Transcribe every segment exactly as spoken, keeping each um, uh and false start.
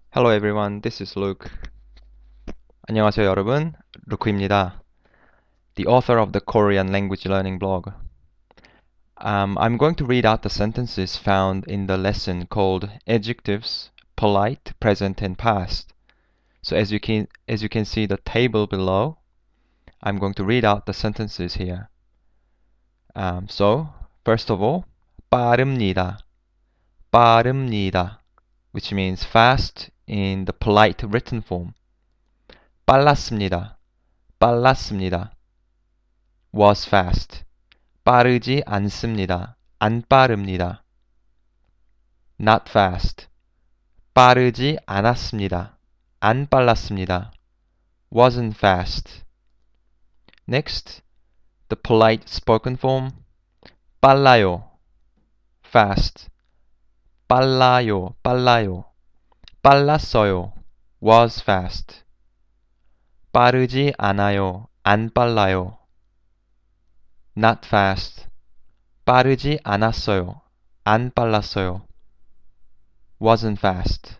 Hello everyone, this is Luke. 안녕하세요 여러분, 루크입니다. The author of the Korean language learning blog. Um, I'm going to read out the sentences found in the lesson called Adjectives, Polite, Present and Past. So as you can as you can see the table below, I'm going to read out the sentences here. Um, so first of all, 빠릅니다. 빠릅니다, which means fast in the polite written form. 빨랐습니다. 빨랐습니다. was fast. 빠르지 않습니다. 안 빠릅니다. not fast. 빠르지 않았습니다. 안 빨랐습니다. wasn't fast. Next, the polite spoken form. 빨라요. fast. 빨라요. 빨라요. 빨랐어요. was fast. 빠르지 않아요. 안 빨라요. not fast. 빠르지 않았어요. 안 빨랐어요. wasn't fast.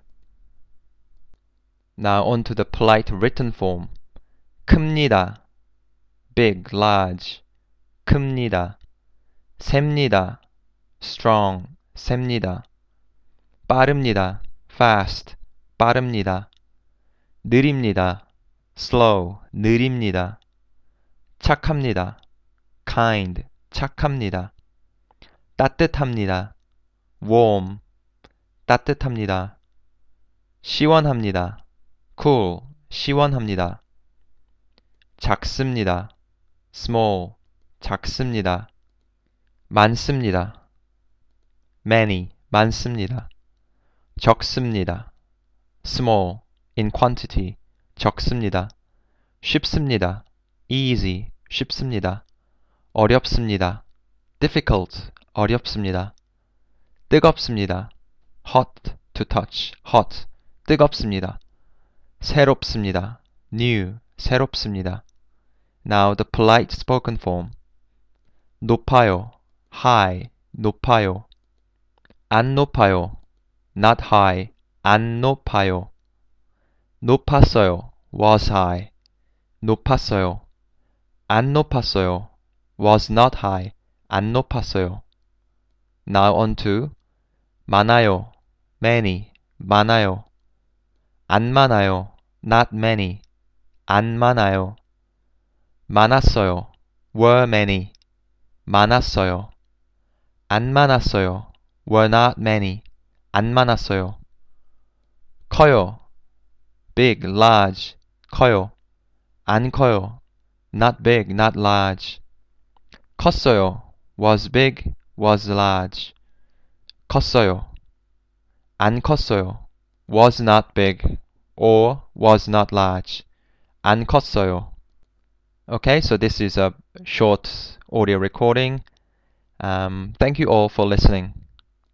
Now on to the polite written form. 큽니다. big, large. 큽니다. 셉니다. strong, 셉니다. 빠릅니다. fast, 빠릅니다. 느립니다. slow, 느립니다. 착합니다. kind, 착합니다. 따뜻합니다. warm, 따뜻합니다. 시원합니다. cool, 시원합니다. 작습니다. small, 작습니다. 많습니다. many, 많습니다. 적습니다. small, in quantity, 적습니다. 쉽습니다. easy, 쉽습니다. 어렵습니다. difficult, 어렵습니다. 뜨겁습니다. hot, to touch, hot, 뜨겁습니다. 새롭습니다. new, 새롭습니다. Now the polite spoken form. 높아요. high, 높아요. 안 높아요. not high, 안 높아요. 높았어요. was high, 높았어요. 안 높았어요. was not high, 안 높았어요. Now on to 많아요. many, 많아요. 안 많아요. not many, 안 많아요. 많았어요. were many, 많았어요. 안 많았어요. were not many, 안 많았어요. 커요. big, large, 커요. 안 커요. not big, not large. 컸어요. was big, was large. 컸어요. 안 컸어요. was not big or was not large. 안 컸어요. Okay, so this is a short audio recording. Um, thank you all for listening.